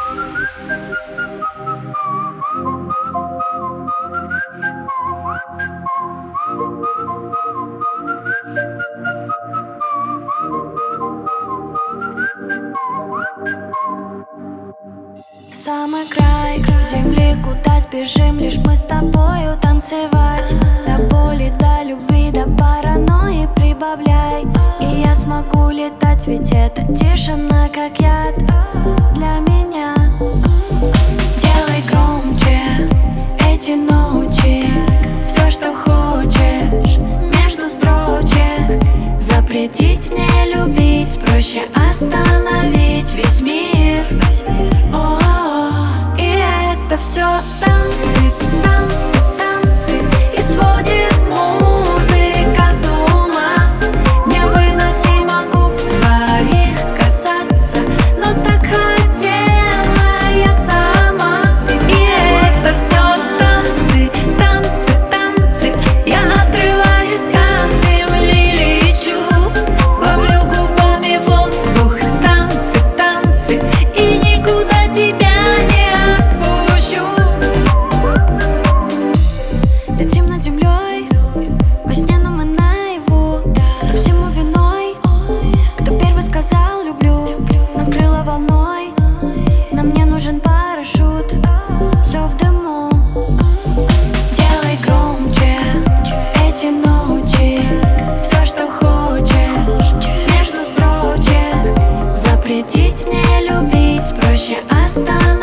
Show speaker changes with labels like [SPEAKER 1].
[SPEAKER 1] Самый край земли, куда сбежим лишь мы с тобою танцевать. До боли, до любви, до паранойи прибавляй. И я смогу летать, ведь это тишина как яд для меня. Делай громче эти ночи, все, что хочешь между строчек. Запретить мне любить, проще остановить весь мир. Это все танцы, танцы, танцы, и сводит музыка с ума. Невыносимо губ твоих касаться, но так хотела я сама. И это все танцы, танцы, танцы, я отрываюсь от земли, лечу, ловлю губами воздух. Танцы, танцы, и никуда тебя не отпущу. Летим над землей, во сне, но мы наяву. Кто всему виной, кто первый сказал люблю, накрыло волной. Нам не нужен парашют, все в дыму. Делай громче эти ночи, все, что хочешь между строчек. Запретить мне любить, проще остановить